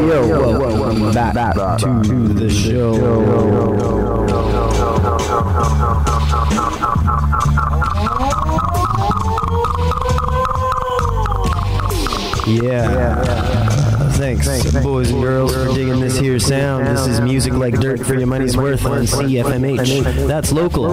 welcome back to the show. Yeah. Thanks, boys and girls, for digging this here sound. This is music like dirt for your money's worth on CFMH. That's local,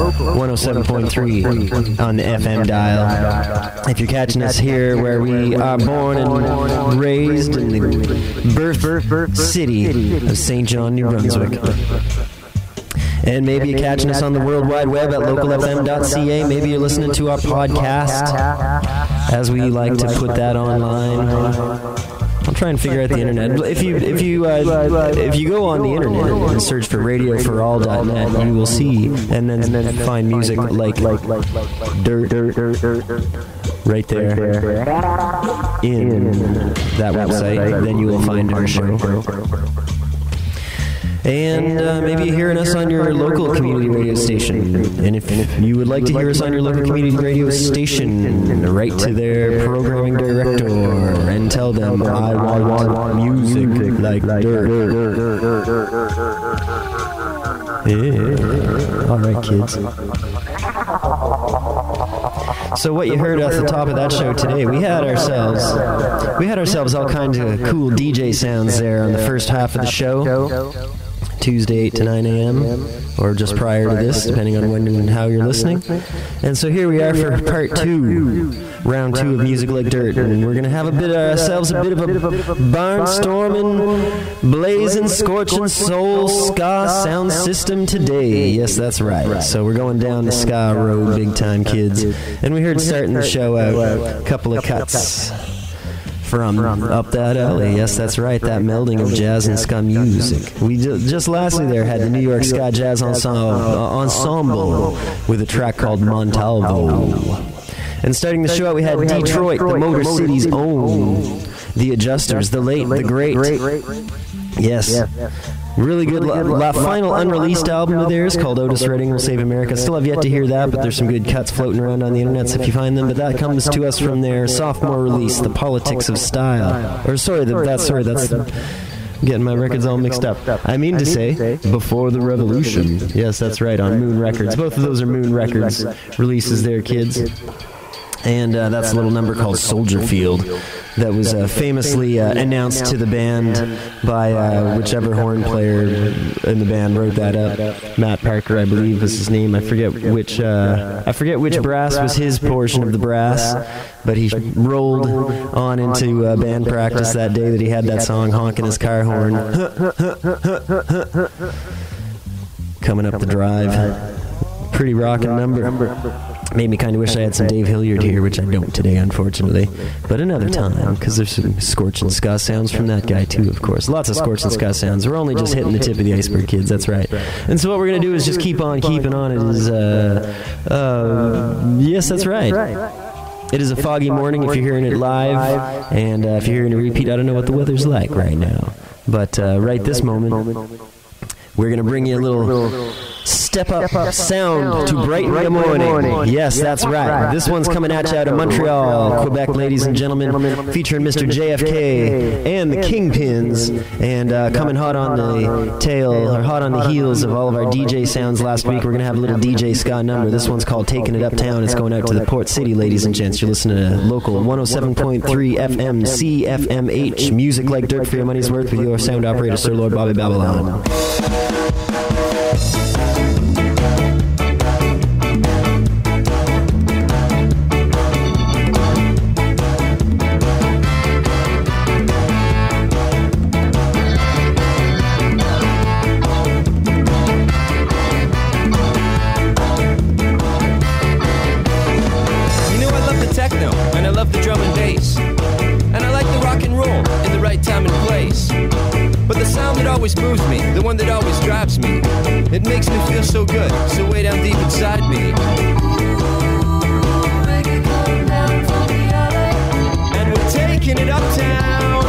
107.3 on the FM dial. If you're catching us here where we are born and raised in the birth city of St. John, New Brunswick. And maybe you're catching us on the World Wide Web at localfm.ca. Maybe you're listening to our podcast, as we like to put that online. I'll try and figure out the internet. If you go on the internet and search for radioforall.net, you will see and then find music like dirt right there in that website. Then you will find our show. And maybe you're hearing us on your local community radio station. And if you would like to hear us on your local community radio station, write to their programming director and tell them, I want music like dirt. Yeah. All right, kids. So what you heard at the top of that show today, we had ourselves all kinds of cool DJ sounds there on the first half of the show. Tuesday 8 to 9 a.m. or just prior to this, depending on when and how you're listening. And so here we are for part 2, round 2 of Music Like Dirt, and we're going to have a bit of a barnstorming, blazing, scorching soul ska sound system today. Yes, that's right. So we're going down the ska road big time, kids. And we heard starting the show out a couple of cuts from up that alley. Yes, that's right, that melding of jazz and ska music. We just lastly there had the New York Ska Jazz Ensemble with a track called Montalvo. And starting the show out, we had Detroit, the Motor City's own, the Adjusters, the late, the great. Yes. Really good final unreleased album of theirs called Otis Redding Will Save America. Still have yet to hear that, but there's some good cuts floating around on the internet if you find them. But that comes to us from their sophomore release, The Politics of Style. That's getting my records all mixed up. I mean to say, Before the Revolution. Yes, that's right, on Moon Records. Both of those are Moon Records releases there, kids. And that's a little number called Soldier Field that was famously announced to the band by whichever horn player in the band wrote that up. Matt Parker, I believe, was his name. I forget which brass was his portion of the brass, but he rolled on into band practice that day that he had that song honking his car horn coming up the drive. Pretty rockin' number. Made me kind of wish I had some Dave Hilliard here, which I don't today, unfortunately. But another time, because there's some scorching ska sounds from that guy, too, of course. Lots of scorching ska sounds. We're only just hitting the tip of the iceberg, kids, that's right. And so what we're going to do is just keep on keeping on. It is, yes, that's right. It is a foggy morning if you're hearing it live, and if you're hearing a repeat, I don't know what the weather's like right now. But right this moment, we're going to bring you a little step-up sound to brighten the morning. Yes, that's right. This one's coming at you out of Montreal, Quebec, ladies and gentlemen, featuring Mr. JFK and the Kingpins, and coming hot on the tail, or hot on the heels of all of our DJ sounds last week. We're going to have a little DJ ska number. This one's called Taking It Uptown. It's going out to the Port City, ladies and gents. You're listening to local 107.3 FM CFMH, music like dirt for your money's worth with your sound operator, Sir Lord Bobby Babylon. Moves me, the one that always drives me. It makes me feel so good, so way down deep inside me. And we're taking it uptown.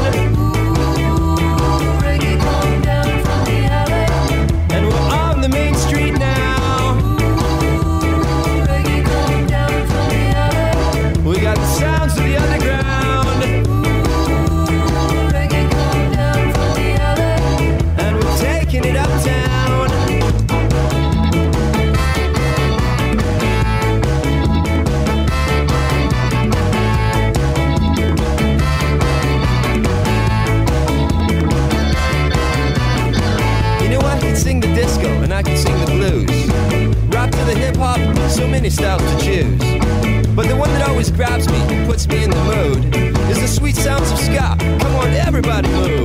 And we're on the main street now. We got the sounds of the underground. and I can sing the blues. Rap to the hip-hop, so many styles to choose. But the one that always grabs me, puts me in the mood, is the sweet sounds of ska. Come on, everybody move.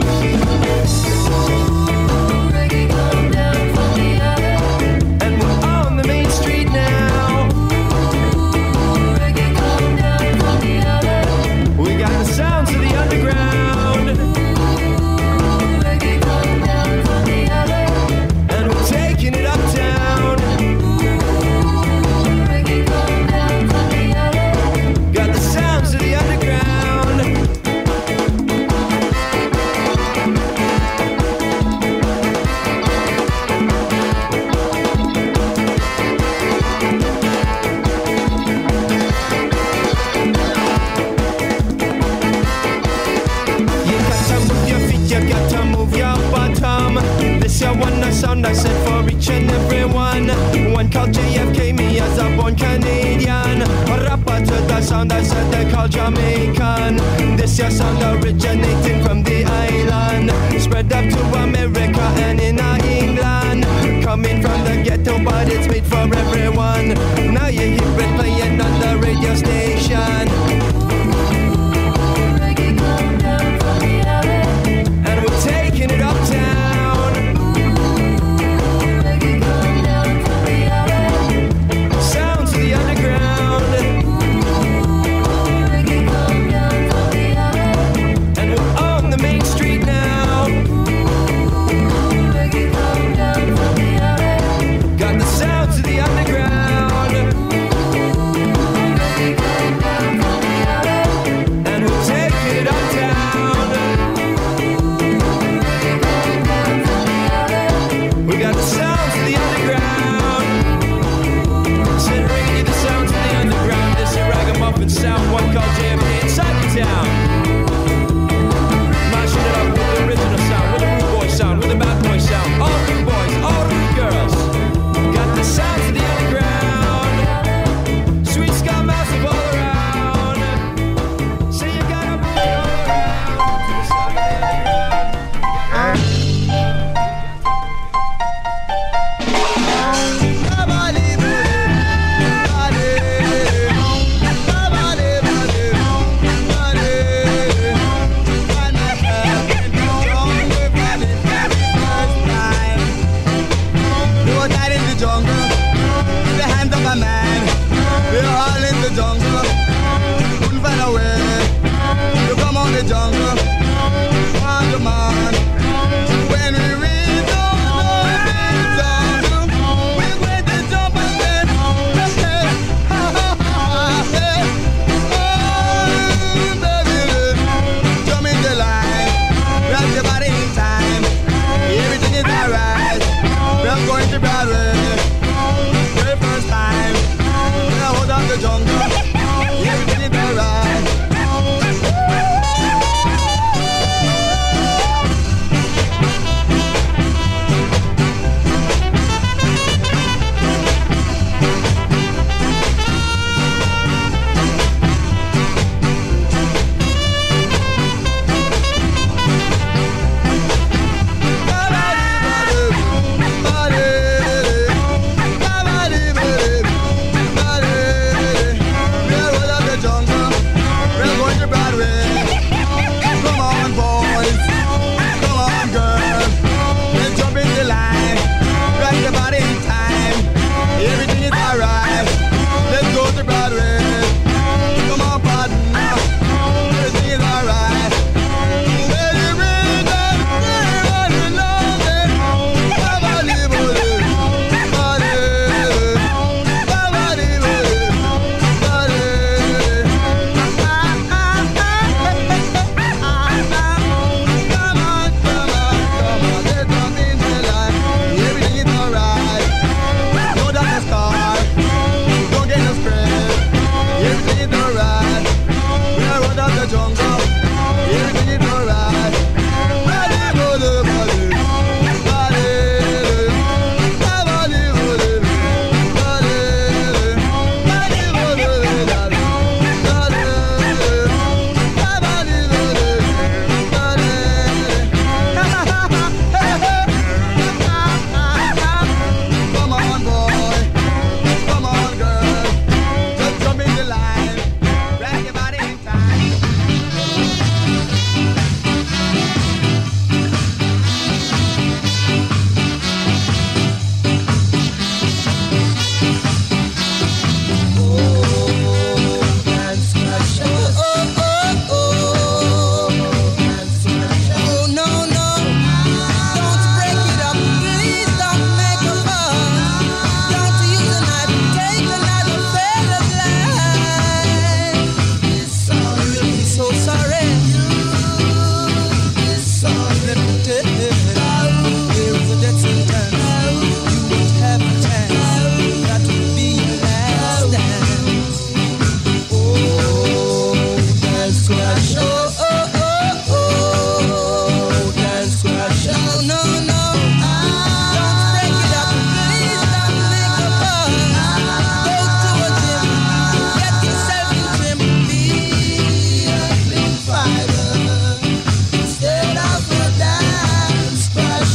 And we're on the main street now. We got the sounds of the underground. And we're taking it uptown. Got the sounds of the underground. This your one nice sound I said for each and every one. One called JFK, me as a born Canadian. A rapper to the sound I said they called Jamaican. This your sound originating from the island, spread up to America and in England. Coming from the ghetto but it's made for everyone. Now you hear it playing on the radio station. And we're taking it uptown. Sounds of the underground.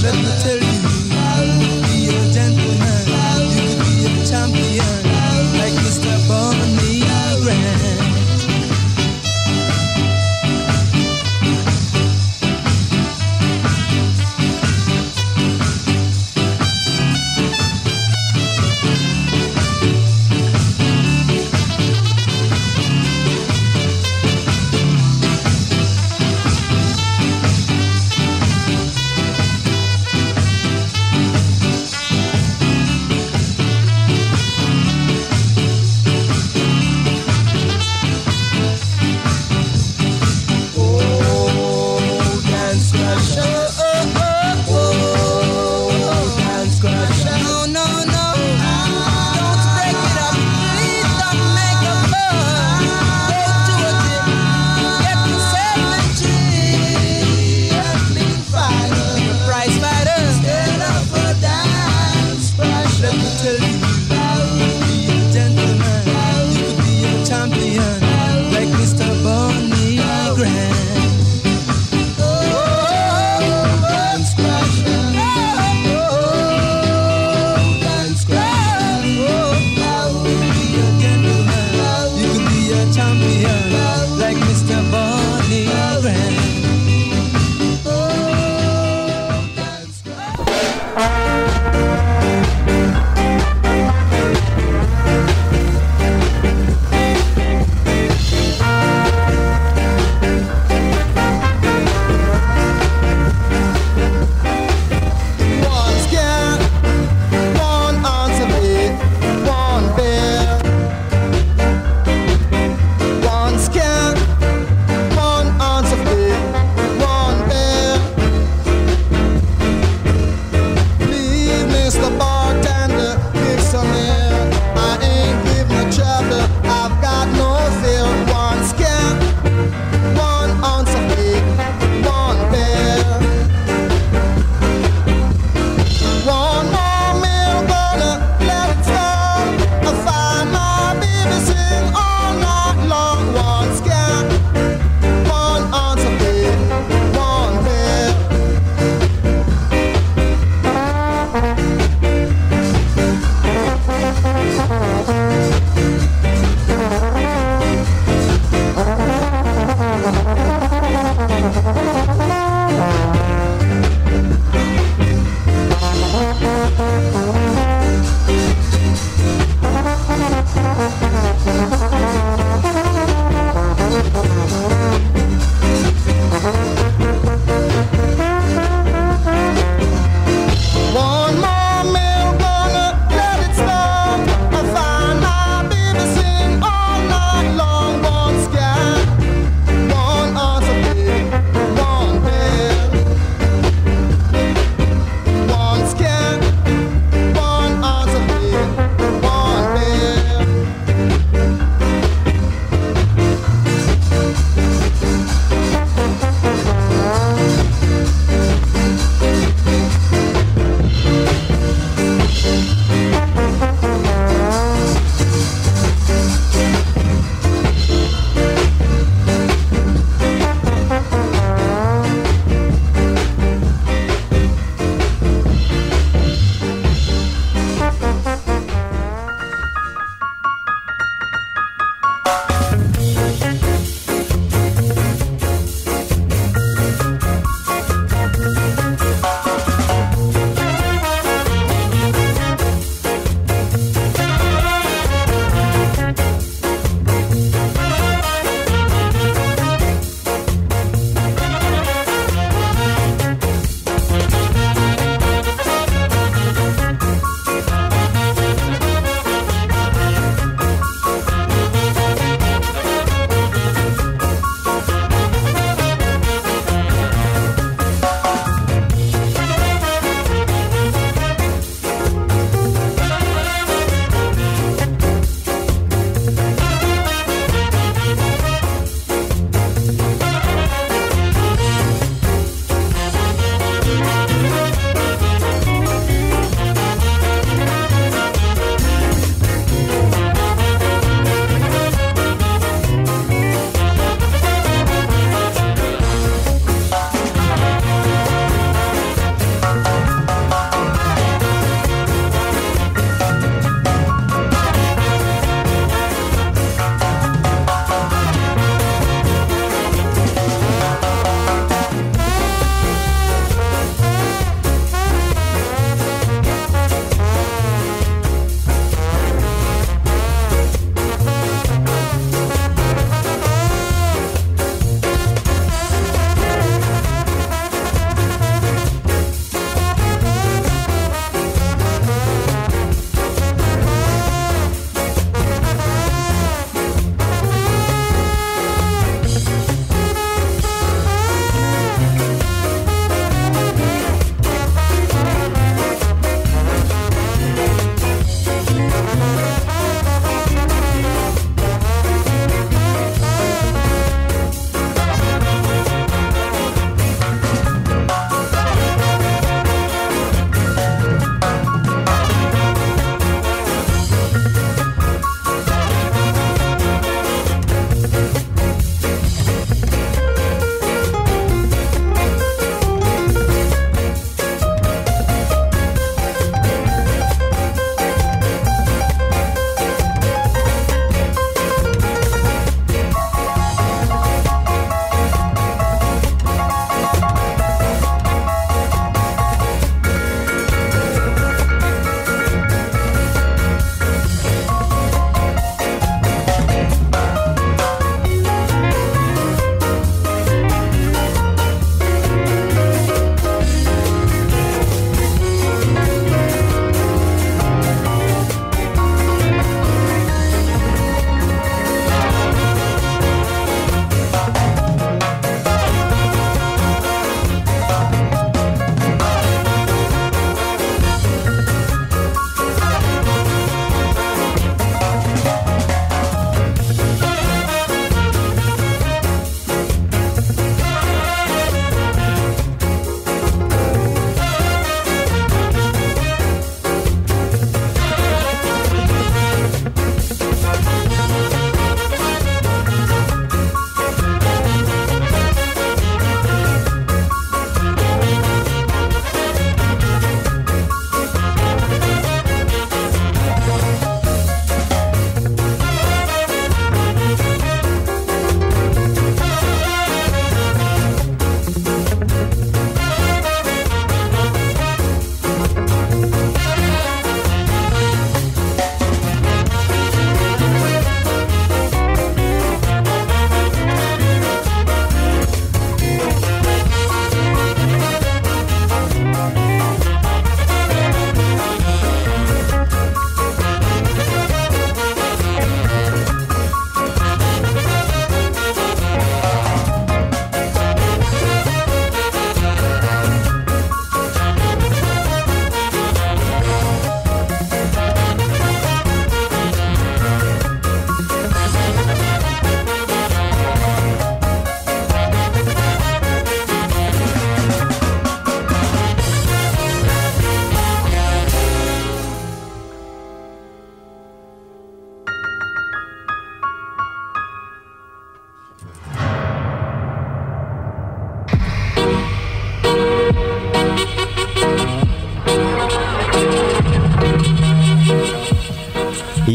let me tell you, be a gentleman, you could be a champion, like Mr. Bonnie Rand.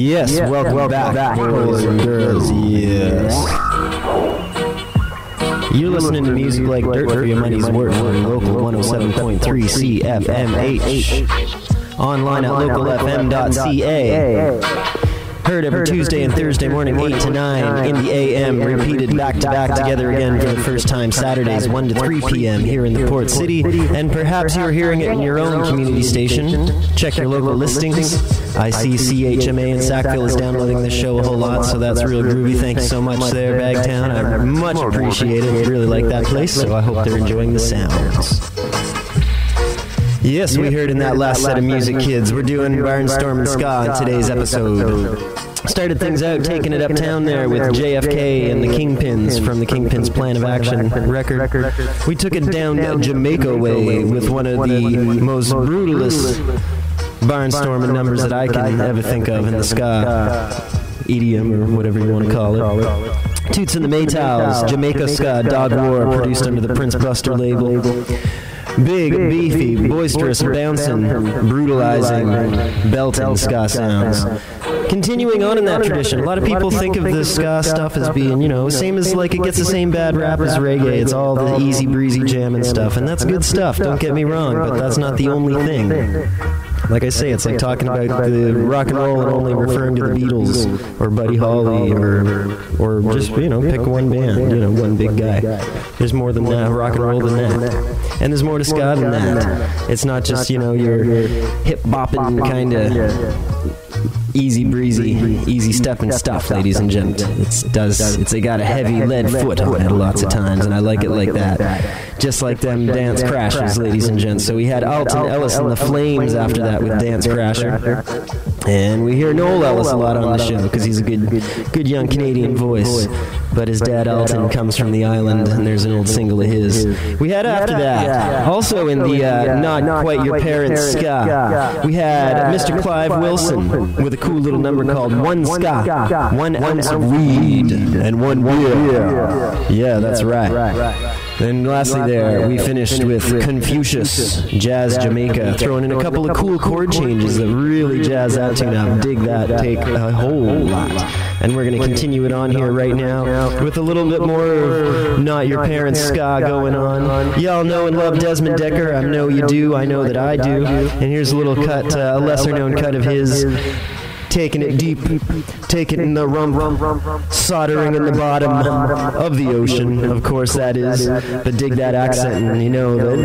Yes, welcome back, boys and girls. Yes. You're listening to music like dirt for your money's worth on local 107.3 CFMH. Online at localfm.ca. Heard every Tuesday and Thursday morning, 8 to 9 in the AM, repeated back-to-back together again for the first time Saturdays, 1 to 3 p.m. here in the Port City, and perhaps you're hearing it in your own community station. Check your local listings. I see CHMA in Sackville is downloading this show a whole lot, so that's real groovy. Thank you so much there, Bagtown. I much appreciate it. Really like that place, so I hope they're enjoying the sounds. Yes, we heard in that last set of music, kids. We're doing Barnstorm and Ska in today's episode. Started things out taking it uptown there with JFK and the Kingpins from the Kingpins Plan of Action record. We took it down Jamaica way with one of the most brutalist barnstorming numbers that I can ever think of in the ska, EDM or whatever you want to call it. Toots and the Maytals, Jamaica Ska, Dog War, produced under the Prince Buster label. Big, beefy, boisterous, bouncing, brutalizing, belting ska sounds. Continuing on in that tradition, a lot of people think of the ska stuff as being, you know, same as like it gets the same bad rap as reggae. It's all the easy breezy jam and stuff, and that's good stuff, don't get me wrong, but that's not the only thing. Like I say, it's like talking about the rock and roll and only referring to the Beatles or Buddy Holly or just, you know, pick one band, you know, one big guy. There's more than that, rock and roll than that. And there's more to ska than that. It's not just, you know, your hip-bopping kind of easy breezy, easy stepping stuff, ladies and gents. It's got a heavy lead foot on it lots of times, and I like it like that. Just like them Dance Crashers, ladies and gents. So we had Alton Ellis and the Flames after that with Dance Crasher. And we hear Noel Ellis a lot on the show because he's a good young Canadian voice. But his dad Alton comes from the island, and there's an old single of his. We had after that, also in the Not Quite Your Parents ska, we had Mr. Clive Wilson with a cool little number called One Ska, 1 ounce of weed, and 1 beer. Yeah, that's right. Then lastly there, we finished with Confucius, Jazz Jamaica, throwing in a couple of cool chord changes that really jazz that tune up. Dig that take a whole lot. And we're going to continue it on here right now with a little bit more of Not Your Parents ska going on. Y'all know and love Desmond Decker. I know you do. I know that I do. And here's a little cut, a lesser known cut of his. Taking it deep, taking it in the rump, soldering in the bottom of the ocean, of course that is, but dig that accent, and you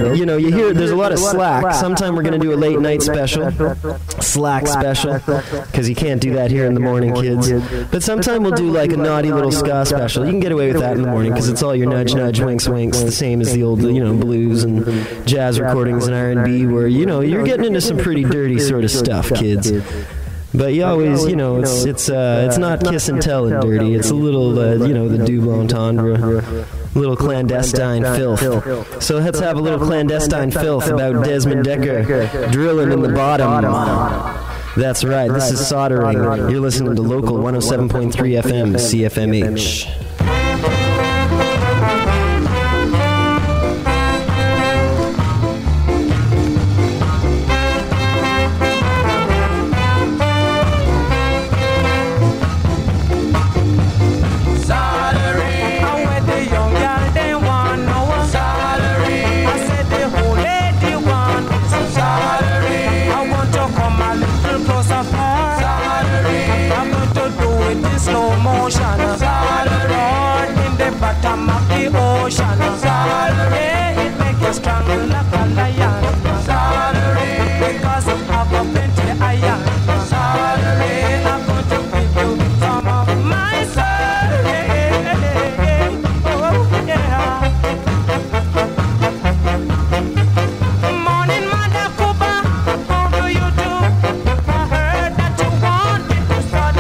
hear there's a lot of slack. Sometime we're going to do a late night special, slack special, because you can't do that here in the morning, kids, but sometime we'll do like a naughty little ska special. You can get away with that in the morning, because it's all your nudge, nudge, winks, winks, the same as the old, blues and jazz recordings and R&B, where, you're getting into some pretty dirty sort of stuff, kids. But you always, it's not kiss and tell and dirty. It's a little, the double entendre, little clandestine filth. So let's have a little clandestine filth about Desmond Decker drilling in the bottom. That's right, this is Soldering. You're listening to Local 107.3 FM, CFMH.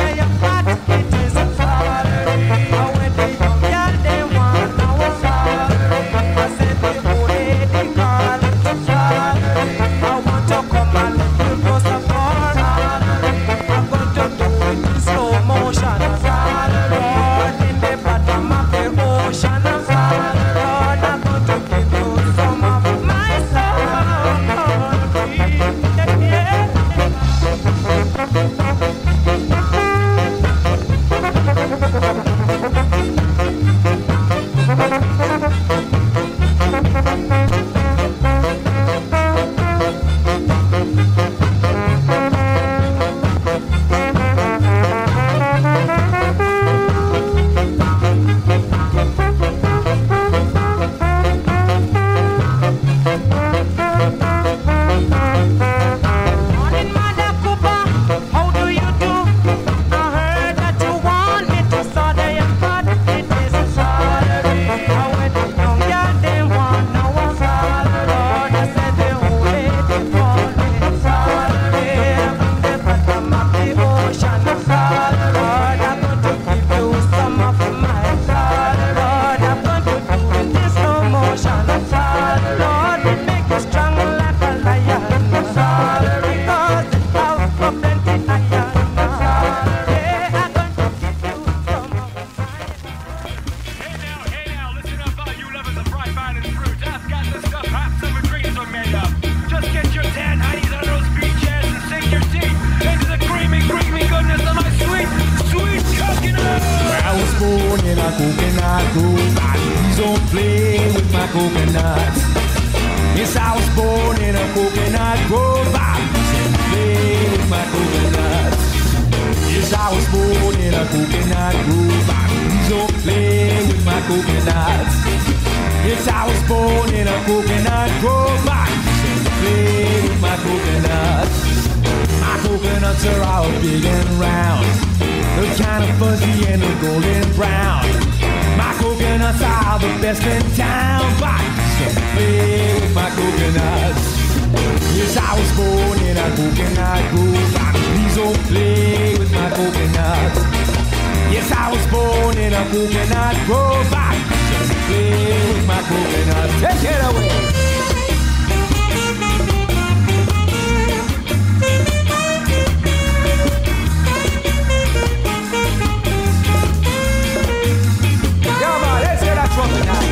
Soldering. coconut. Yes, I was born in a coconut grove. I used to play with my coconut. Yes, I was born in a coconut grove. I used to play with my coconut. Yes, I was born in a coconut grove. I used to play with my coconut. My coconuts are all big and round. They're kind of fuzzy and they're golden brown. My coconuts are the best in town. But I used to play with my coconuts. Yes, I was born in a coconut grove. Please don't play with my coconuts. Yes, I was born in a coconut grove. I used to play with my coconuts. Take it away. Trumpet now.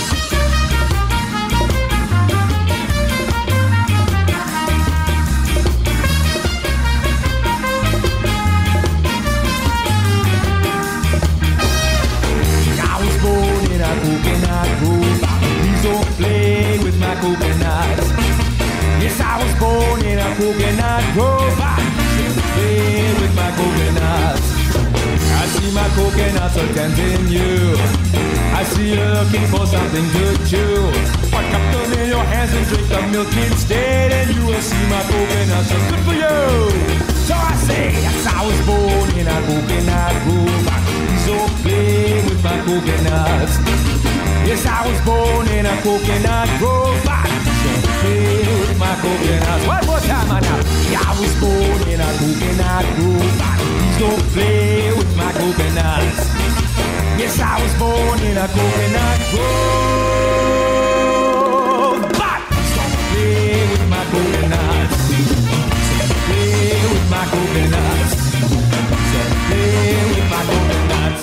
I was born in a coconut grove. Please don't play with my coconuts. Yes, I was born in a coconut grove. Please don't play with my coconuts. I see my coconuts are tempting you. I see you looking for something to chew. But cup them in your hands and drink the milk instead, and you will see my coconuts are good for you. So I say, yes, I was born in a coconut grove. Please don't play with my coconuts. Yes, I was born in a coconut grove. Please don't play with my coconuts. One more time, now. Yeah, I was born in a coconut grove. Please don't play with my coconuts. Yes, I was born in a coconut grove. But don't play with my coconuts. Don't play with my coconuts. Don't play with my coconuts.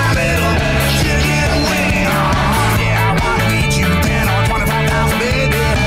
Baby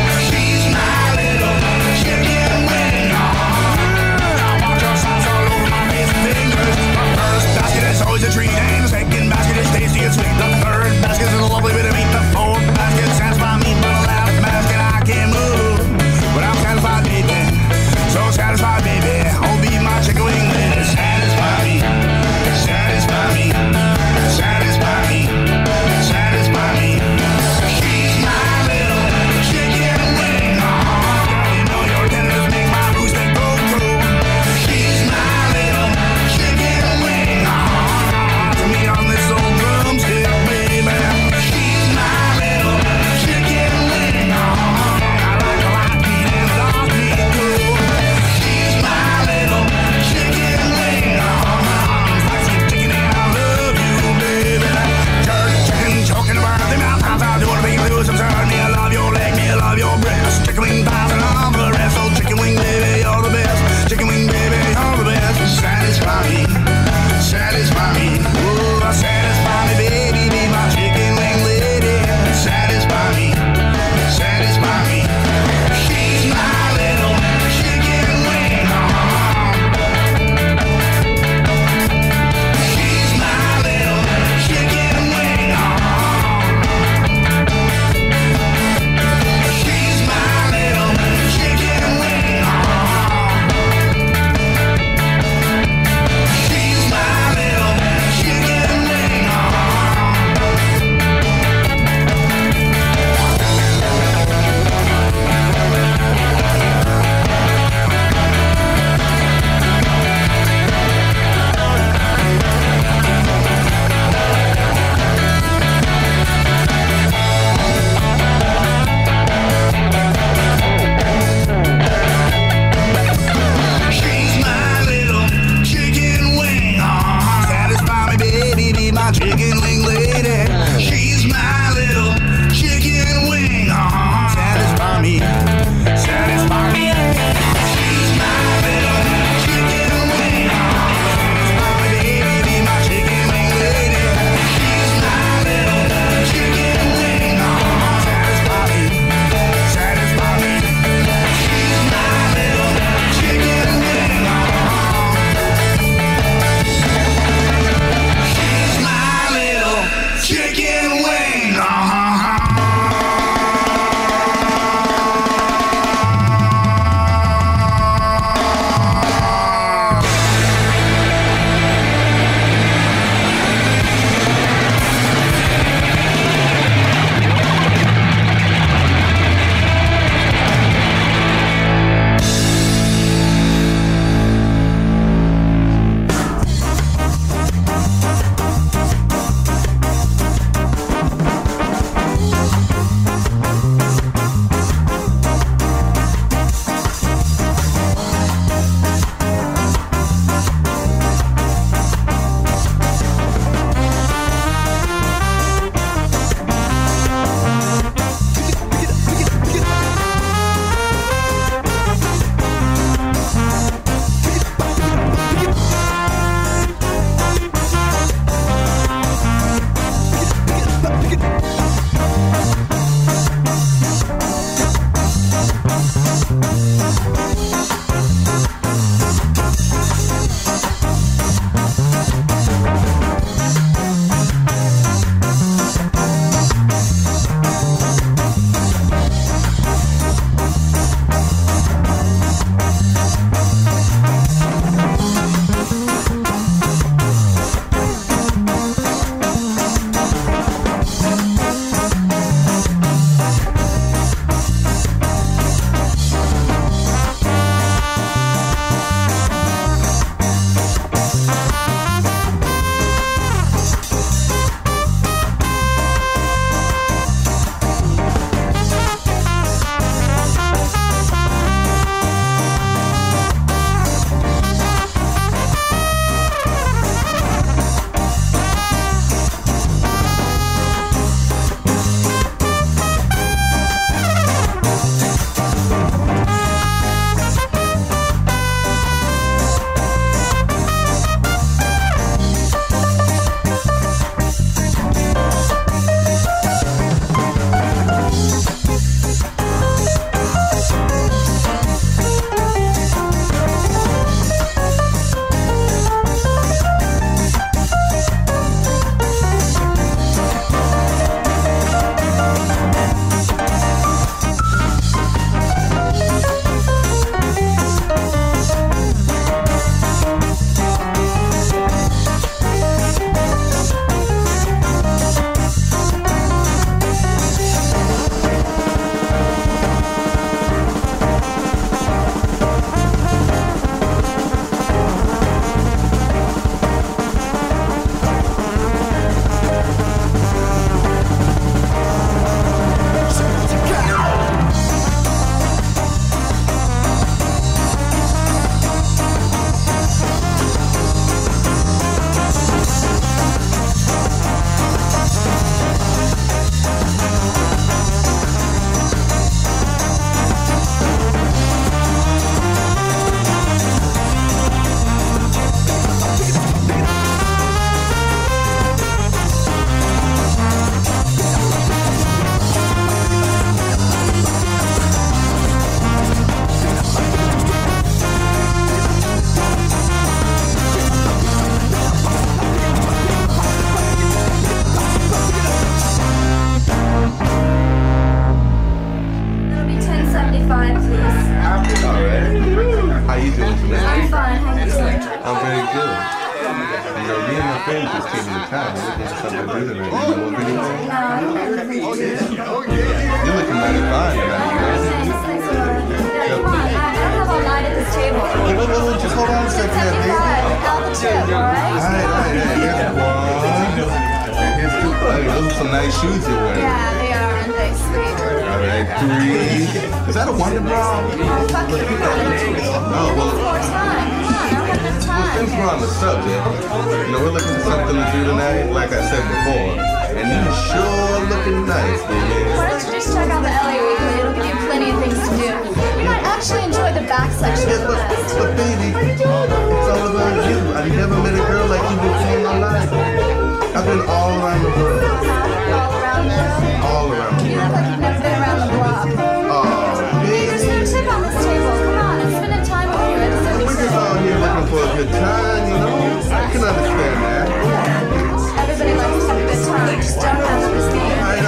kind. You're looking for something to do tonight. You know what video? No, I don't know the video. You're looking mighty fine tonight, you know? Come on, I don't have all night at this table. Wait, just hold on a second, there, baby. Altitude, alright? Alright, here's one. And here's two. Hey, those are some nice shoes you're wearing. Yeah, they are, aren't they? Sweet. Alright, 3. Is that a Wonder Bra? Oh, fuck you. Oh, well. More time. Come on, I don't have enough time. Since we're on the subject, you know, we're looking for something to do tonight, like I said before. And you're sure looking nice, baby. Why don't you just check out the LA Weekly? It'll give you plenty of things to do. You might actually enjoy the back section Yeah, of the list. but baby, it's all about you. I've never met a girl like you before in my life. I've been all around the world. All around the world. All around the You world. look like you've never been around the block. Oh, There's no baby. tip on this table. Come on, I'm spending time with you. It's so We're just out here looking for a good time, you know? I can understand that. Everybody likes to have a good time. Just don't have this game. Alright.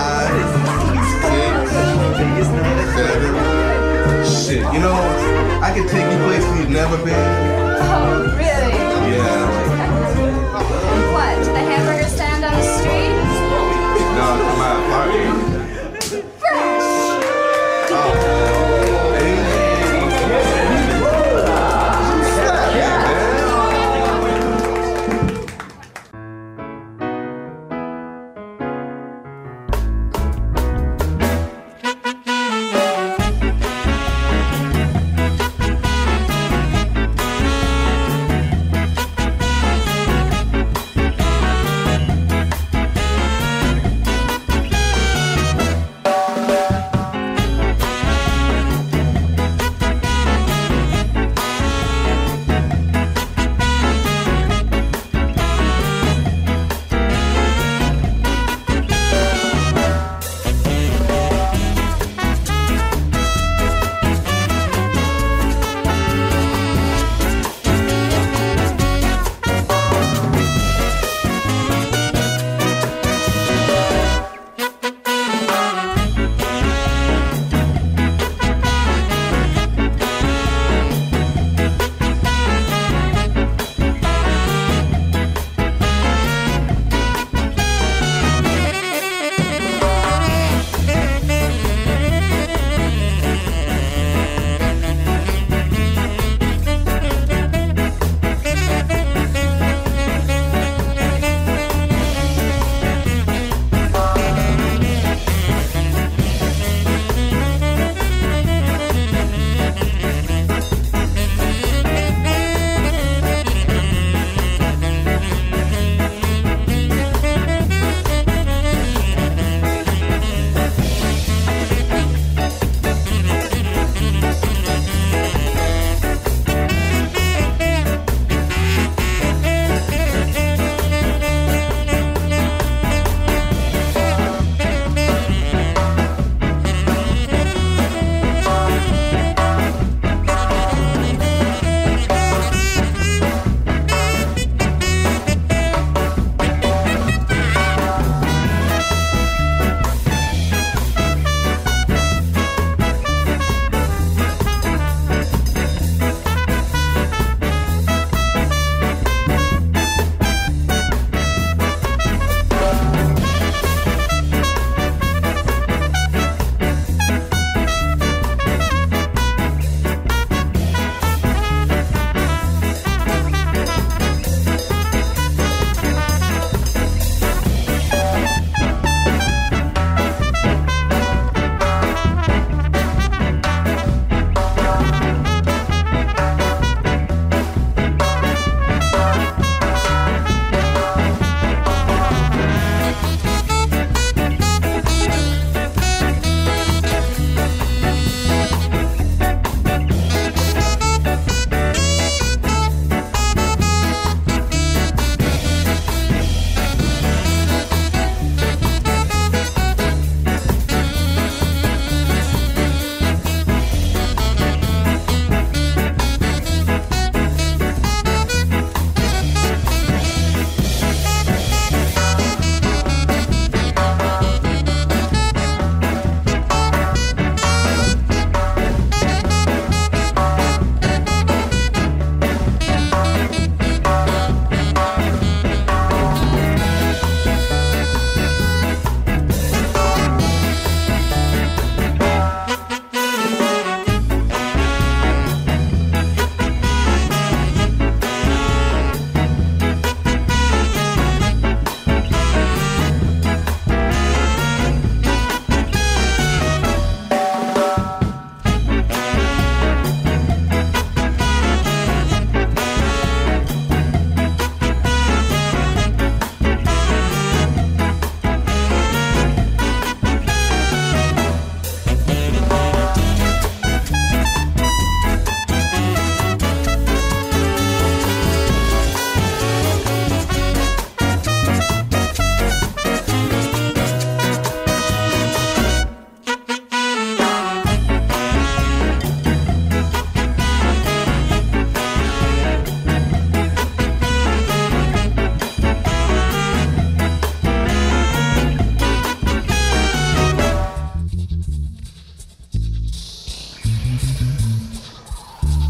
5, 6, 7. Shit, you know, I can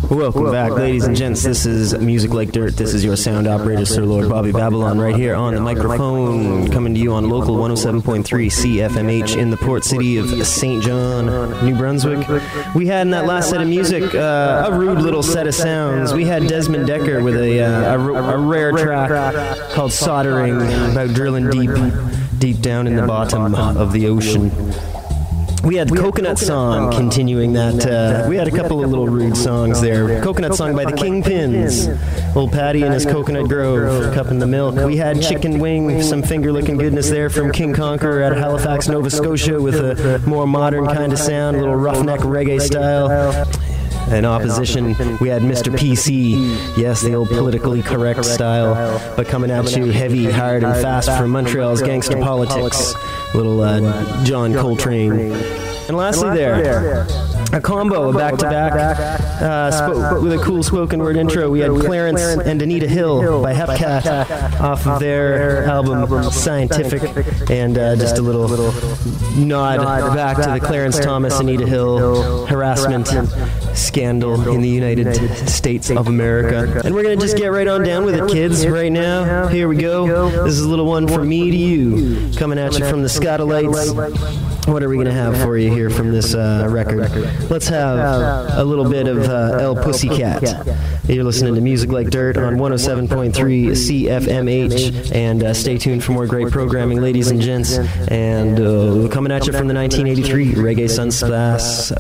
Welcome back, ladies and gents. This is Music Like Dirt. This is your sound operator, Sir Lord Bobby Babylon, right here on the microphone, coming to you on local 107.3 CFMH in the port city of St. John, New Brunswick. We had in that last set of music a rude little set of sounds. We had Desmond Decker with a rare track called Soldering, about drilling deep down in the bottom of the ocean. We had Coconut Song continuing that. We had a couple of little rude songs there. Coconut Song by the Kingpins. Old Patty and his Coconut Grove, cupping the milk. We had Chicken Wing, some finger-licking goodness there from King Conqueror out of Halifax, Nova Scotia, with a more modern kind of sound, a little roughneck reggae style. In opposition, we had Mr. PC, yes, the old politically correct style, but coming at you heavy, hard, and fast from Montreal's Gangster Politics, little John Coltrane. And lastly there, a combo, a back-to-back, with a cool spoken word intro. We had Clarence and Anita Hill by Hepcat off of their album Scientific, and just a little nod back to the Clarence Thomas, Anita Hill harassment scandal in the United States of America. And we're going to just get right on down with it, kids, right now. Here we go. This is a little one from me to you, coming at you from the Scotalites. What are we going to have for you here from this record? Let's have a little bit of El Pussycat. You're listening to Music Like Dirt on 107.3 CFMH, and stay tuned for more great programming, ladies and gents. And coming at you from the 1983 Reggae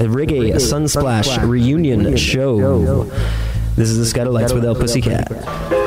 Sunsplash reunion show. This is the Scotalites with El Pussycat.